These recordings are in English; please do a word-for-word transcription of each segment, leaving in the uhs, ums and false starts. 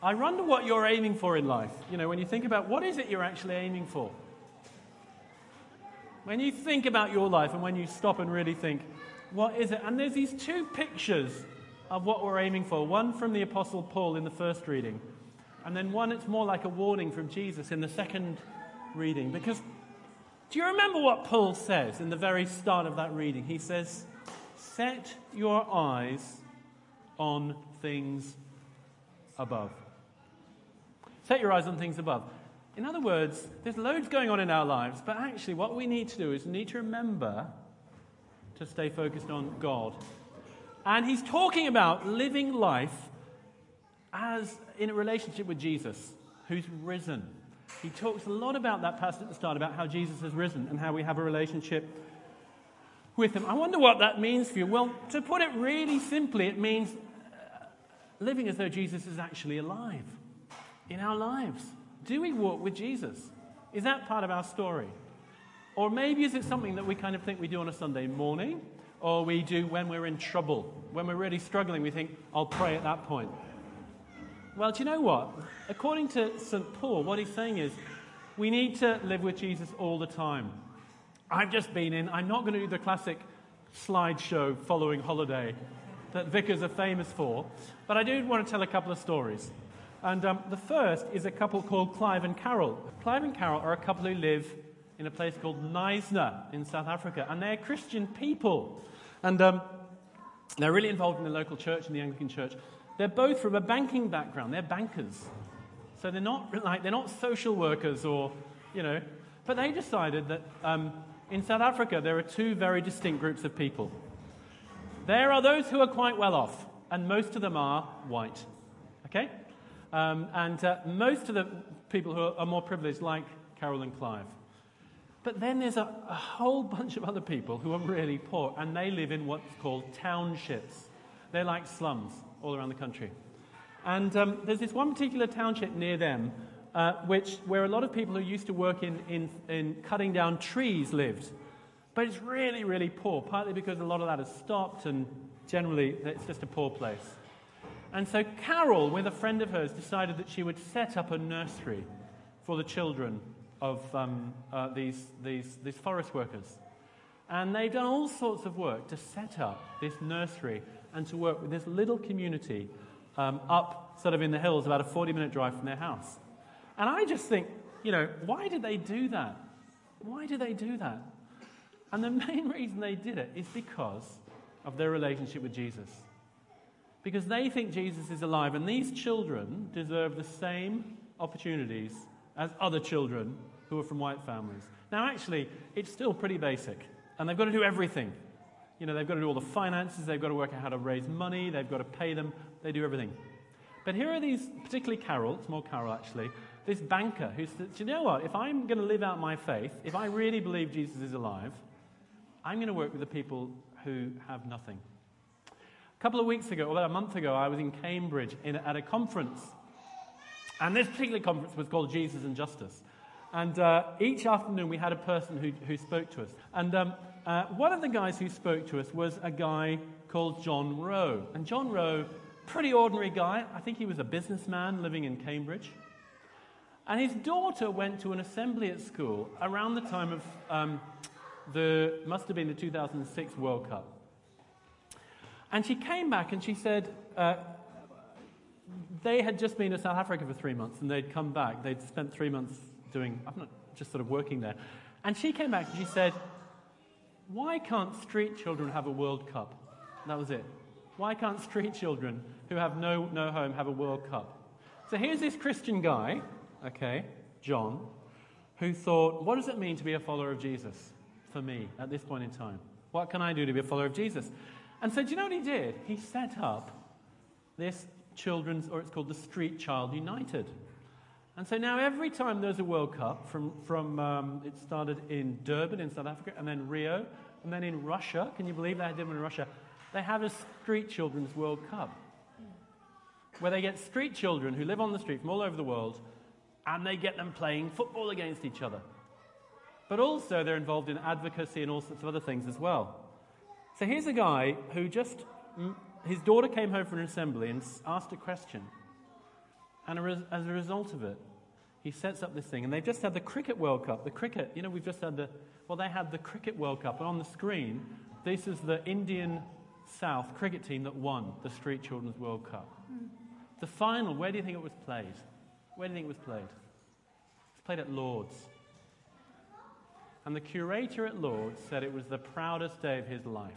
I wonder what you're aiming for in life. You know, when you think about what is it you're actually aiming for? When you think about your life and when you stop and really think, what is it? And there's these two pictures of what we're aiming for. One from the Apostle Paul in the first reading, and then one that's more like a warning from Jesus in the second reading. Because do you remember what Paul says in the very start of that reading? He says, set your eyes on things above. Set your eyes on things above. In other words, there's loads going on in our lives, but actually what we need to do is we need to remember to stay focused on God. And he's talking about living life as in a relationship with Jesus, who's risen. He talks a lot about that passage at the start, about how Jesus has risen and how we have a relationship with him. I wonder what that means for you. Well, to put it really simply, it means living as though Jesus is actually alive in our lives. Do we walk with Jesus? Is that part of our story? Or maybe is it something that we kind of think we do on a Sunday morning, or we do when we're in trouble, when we're really struggling, we think, I'll pray at that point. Well, do you know what? According to Saint Paul, what he's saying is we need to live with Jesus all the time. I've just been in, I'm not going to do the classic slideshow following holiday that vicars are famous for, but I do want to tell a couple of stories. And um, the first is a couple called Clive and Carol. Clive and Carol are a couple who live in a place called Knysna in South Africa, and they're Christian people. And um, they're really involved in the local church, in the Anglican church. They're both from a banking background. They're bankers. So they're not like they're not social workers or, you know, but they decided that um, in South Africa there are two very distinct groups of people. There are those who are quite well off, and most of them are white. Okay? Um, and uh, most of the people who are, are more privileged, like Carol and Clive. But then there's a, a whole bunch of other people who are really poor, and they live in what's called townships. They're like slums all around the country. And um, there's this one particular township near them, uh, which where a lot of people who used to work in, in, in cutting down trees lived. But it's really, really poor, partly because a lot of that has stopped, and generally it's just a poor place. And so Carol, with a friend of hers, decided that she would set up a nursery for the children of um, uh, these, these, these forest workers. And they've done all sorts of work to set up this nursery and to work with this little community um, up sort of in the hills, about a forty-minute drive from their house. And I just think, you know, why did they do that? Why did they do that? And the main reason they did it is because of their relationship with Jesus. Because they think Jesus is alive, and these children deserve the same opportunities as other children who are from white families. Now, actually, it's still pretty basic, and they've got to do everything. You know, they've got to do all the finances, they've got to work out how to raise money, they've got to pay them, they do everything. But here are these, particularly Carol, it's more Carol actually, this banker who says, you know what, if I'm going to live out my faith, if I really believe Jesus is alive, I'm going to work with the people who have nothing. A couple of weeks ago, or about a month ago, I was in Cambridge in, at a conference. And this particular conference was called Jesus and Justice. And uh, each afternoon we had a person who, who spoke to us. And um, uh, one of the guys who spoke to us was a guy called John Rowe. And John Rowe, pretty ordinary guy. I think he was a businessman living in Cambridge. And his daughter went to an assembly at school around the time of um, the, must have been the two thousand six World Cup. And she came back and she said uh, they had just been to South Africa for three months and they'd come back. They'd spent three months doing, I'm not just sort of working there. And she came back and she said, why can't street children have a World Cup? That was it. Why can't street children who have no, no home have a World Cup? So here's this Christian guy, okay, John, who thought, what does it mean to be a follower of Jesus for me at this point in time? What can I do to be a follower of Jesus? And so do you know what he did? He set up this children's, or it's called the Street Child United. And so now every time there's a World Cup, from, from um, it started in Durban in South Africa, and then Rio, and then in Russia, can you believe they did one in Russia? They have a Street Children's World Cup, where they get street children who live on the street from all over the world, and they get them playing football against each other. But also they're involved in advocacy and all sorts of other things as well. So here's a guy who just, his daughter came home from an assembly and asked a question. And as a result of it, he sets up this thing. And they've just had the Cricket World Cup. The cricket, you know, we've just had the, well, they had the Cricket World Cup. And on the screen, this is the Indian South cricket team that won the Street Children's World Cup. Mm. The final, where do you think it was played? Where do you think it was played? It was played at Lord's. And the curator at Lord's said it was the proudest day of his life.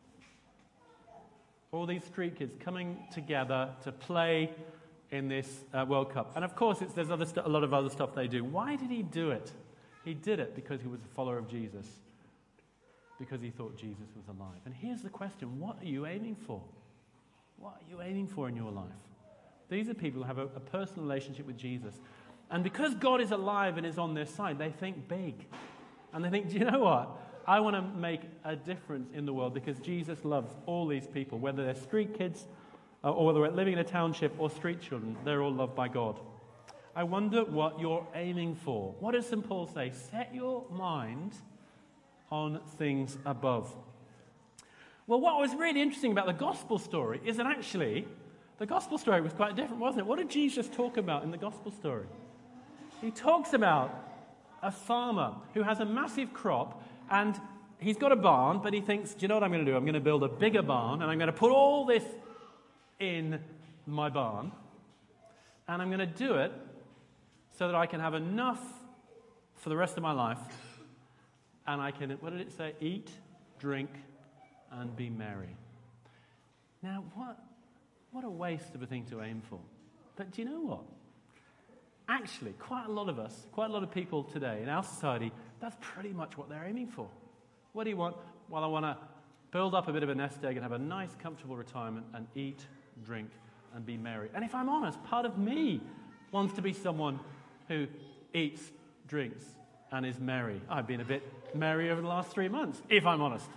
All these street kids coming together to play in this uh, World Cup. And of course, it's, there's other st- a lot of other stuff they do. Why did he do it? He did it because he was a follower of Jesus. Because he thought Jesus was alive. And here's the question, what are you aiming for? What are you aiming for in your life? These are people who have a, a personal relationship with Jesus. And because God is alive and is on their side, they think big. And they think, do you know what? I want to make a difference in the world because Jesus loves all these people, whether they're street kids uh, or whether they're living in a township or street children, they're all loved by God. I wonder what you're aiming for. What does Saint Paul say? Set your mind on things above. Well, what was really interesting about the gospel story is that actually the gospel story was quite different, wasn't it? What did Jesus talk about in the gospel story? He talks about a farmer who has a massive crop and he's got a barn, but he thinks, do you know what I'm going to do? I'm going to build a bigger barn and I'm going to put all this in my barn and I'm going to do it so that I can have enough for the rest of my life and I can, what did it say? Eat, drink, and be merry. Now, what, what a waste of a thing to aim for. But do you know what? Actually, quite a lot of us, quite a lot of people today in our society, that's pretty much what they're aiming for. What do you want? Well, I want to build up a bit of a nest egg and have a nice, comfortable retirement and eat, drink, and be merry. And if I'm honest, part of me wants to be someone who eats, drinks, and is merry. I've been a bit merry over the last three months, if I'm honest.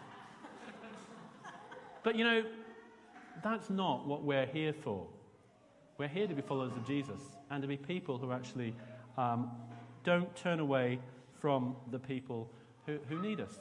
But you know, that's not what we're here for. We're here to be followers of Jesus and to be people who actually um, don't turn away from the people who, who need us.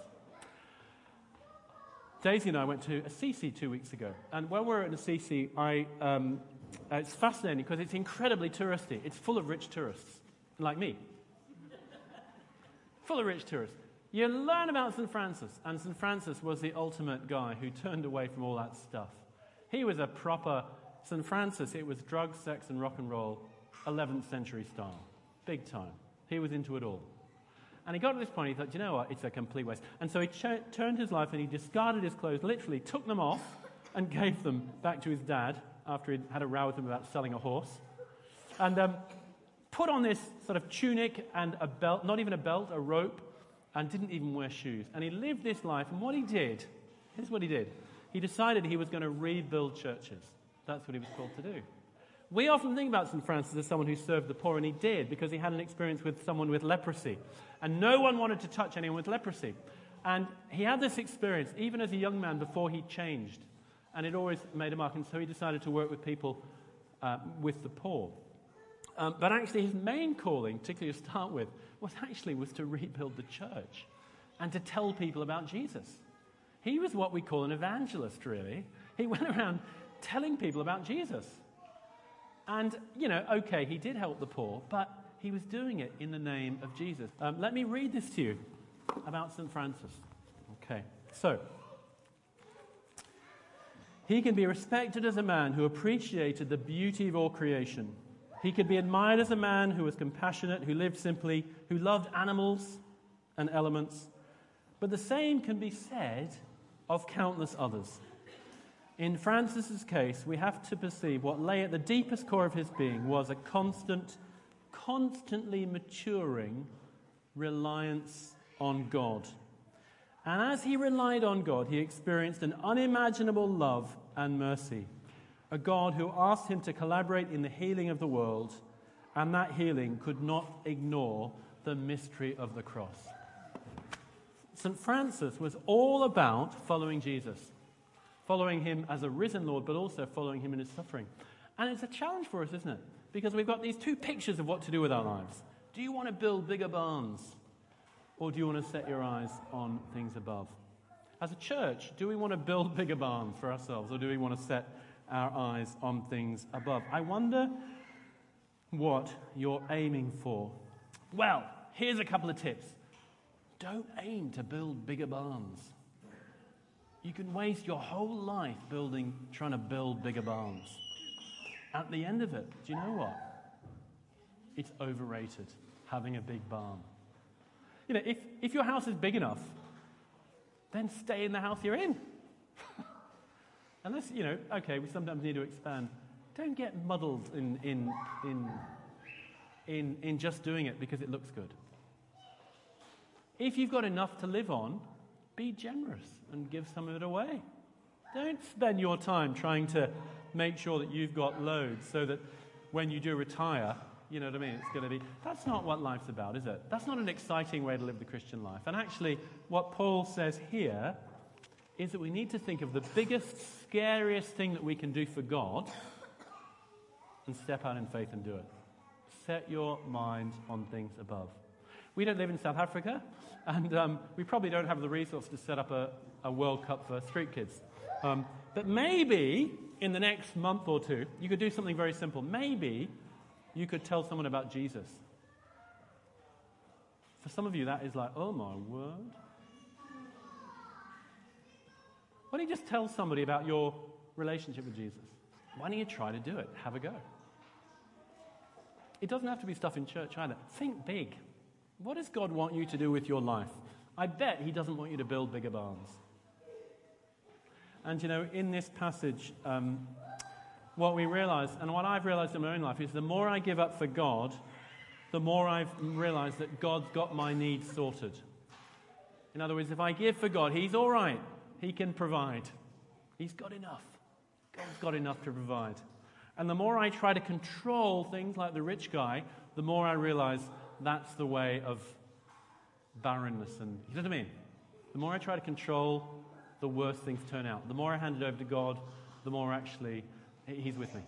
Daisy and I went to Assisi two weeks ago. And when we were at Assisi, I, um, uh, it's fascinating because it's incredibly touristy. It's full of rich tourists, like me. Full of rich tourists. You learn about Saint Francis, and Saint Francis was the ultimate guy who turned away from all that stuff. He was a proper Saint Francis. It was drugs, sex, and rock and roll, eleventh century style. Big time. He was into it all. And he got to this point, he thought, you know what, it's a complete waste. And so he ch- turned his life and he discarded his clothes, literally took them off and gave them back to his dad after he'd had a row with him about selling a horse. And um, put on this sort of tunic and a belt, not even a belt, a rope, and didn't even wear shoes. And he lived this life, and what he did, here's what he did. He decided he was going to rebuild churches. That's what he was called to do. We often think about Saint Francis as someone who served the poor, and he did, because he had an experience with someone with leprosy. And no one wanted to touch anyone with leprosy. And he had this experience, even as a young man, before he changed. And it always made a mark, and so he decided to work with people uh, with the poor. Um, but actually his main calling, particularly to start with, was actually was to rebuild the church and to tell people about Jesus. He was what we call an evangelist, really. He went around telling people about Jesus. And, you know, okay, he did help the poor, but he was doing it in the name of Jesus. Um, let me read this to you about Saint Francis. Okay, so he can be respected as a man who appreciated the beauty of all creation. He could be admired as a man who was compassionate, who lived simply, who loved animals and elements. But the same can be said of countless others. In Francis's case, we have to perceive what lay at the deepest core of his being was a constant, constantly maturing reliance on God. And as he relied on God, he experienced an unimaginable love and mercy. A God who asked him to collaborate in the healing of the world, and that healing could not ignore the mystery of the cross. Saint Francis was all about following Jesus, following him as a risen Lord, but also following him in his suffering. And it's a challenge for us, isn't it? Because we've got these two pictures of what to do with our lives. Do you want to build bigger barns, or do you want to set your eyes on things above? As a church, do we want to build bigger barns for ourselves, or do we want to set our eyes on things above? I wonder what you're aiming for. Well, here's a couple of tips. Don't aim to build bigger barns. You can waste your whole life building, trying to build bigger barns. At the end of it, do you know what? It's overrated, having a big barn. You know, if, if your house is big enough, then stay in the house you're in. Unless, you know, okay, we sometimes need to expand. Don't get muddled in, in, in, in, in just doing it because it looks good. If you've got enough to live on, be generous and give some of it away. Don't spend your time trying to make sure that you've got loads so that when you do retire, you know what I mean, it's going to be... That's not what life's about, is it? That's not an exciting way to live the Christian life. And actually, what Paul says here is that we need to think of the biggest, scariest thing that we can do for God and step out in faith and do it. Set your mind on things above. We don't live in South Africa, and um, we probably don't have the resources to set up a, a World Cup for street kids. Um, but maybe in the next month or two, you could do something very simple. Maybe you could tell someone about Jesus. For some of you, that is like, oh my word. Why don't you just tell somebody about your relationship with Jesus? Why don't you try to do it? Have a go. It doesn't have to be stuff in church either. Think big. What does God want you to do with your life? I bet he doesn't want you to build bigger barns. And you know, in this passage, um, what we realize, and what I've realized in my own life, is the more I give up for God, the more I've realized that God's got my needs sorted. In other words, if I give for God, he's all right. He can provide. He's got enough. God's got enough to provide. And the more I try to control things like the rich guy, the more I realize that's the way of barrenness. And you know what I mean? The more I try to control, the worse things turn out. The more I hand it over to God, the more actually he's with me.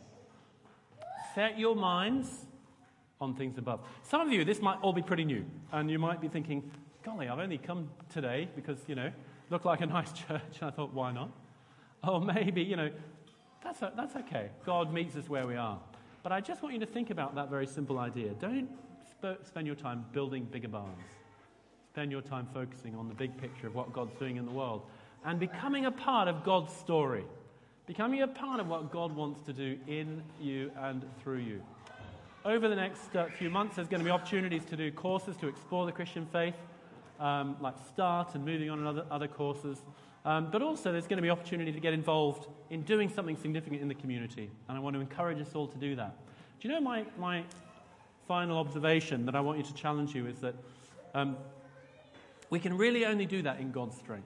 Set your minds on things above. Some of you, this might all be pretty new. And you might be thinking, golly, I've only come today because, you know, looked like a nice church. And I thought, why not? Or maybe, you know, that's, a, that's okay. God meets us where we are. But I just want you to think about that very simple idea. Don't sp- spend your time building bigger barns. Spend your time focusing on the big picture of what God's doing in the world and becoming a part of God's story. Becoming a part of what God wants to do in you and through you. Over the next uh, few months, there's going to be opportunities to do courses to explore the Christian faith, um, like START and moving on and other, other courses. Um, but also, there's going to be opportunity to get involved in doing something significant in the community. And I want to encourage us all to do that. Do you know my, my final observation that I want you to challenge you is that um, we can really only do that in God's strength.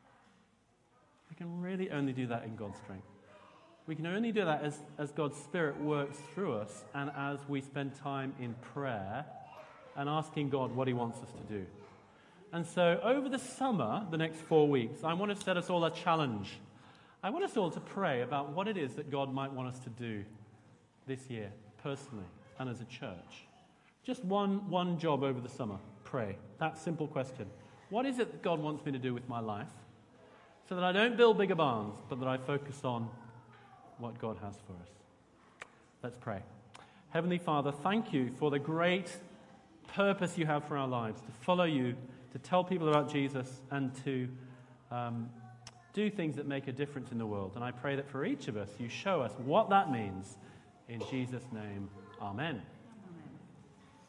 We can really only do that in God's strength. We can only do that as, as God's Spirit works through us and as we spend time in prayer and asking God what he wants us to do. And so over the summer, the next four weeks, I want to set us all a challenge. I want us all to pray about what it is that God might want us to do this year, personally and as a church. Just one, one job over the summer, pray. That simple question. What is it that God wants me to do with my life so that I don't build bigger barns, but that I focus on what God has for us? Let's pray. Heavenly Father, thank you for the great purpose you have for our lives, to follow you, to tell people about Jesus, and to um, do things that make a difference in the world. And I pray that for each of us, you show us what that means. In Jesus' name, amen.